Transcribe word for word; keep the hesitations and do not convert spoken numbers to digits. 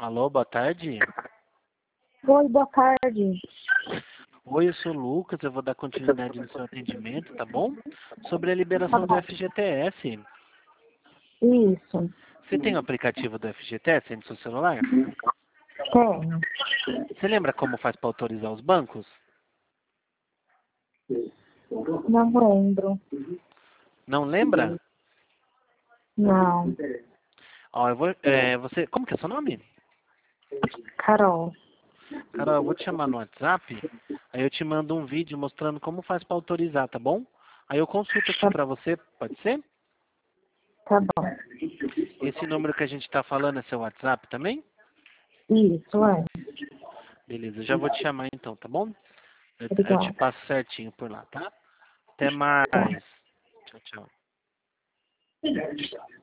Alô, boa tarde. Oi, boa tarde. Oi, eu sou o Lucas, eu vou dar continuidade no seu atendimento, tá bom? Sobre a liberação do F G T S. Isso, Você tem o aplicativo do F G T S aí no seu celular? tenho. Você lembra como faz para autorizar os bancos? Não lembro. Não lembra? Não. Ó, eu vou, é, você, como que é seu nome? Carol. Carol, eu vou te chamar no WhatsApp, aí eu te mando um vídeo mostrando como faz para autorizar, tá bom? Aí eu consulto aqui Tá, pra você, pode ser? tá bom. Esse número que a gente tá falando é seu WhatsApp também? Isso, é. Beleza, eu já vou te chamar então, tá bom? Eu, eu te Obrigada. passo certinho por lá, tá? Até Tá. mais. Tchau, tchau.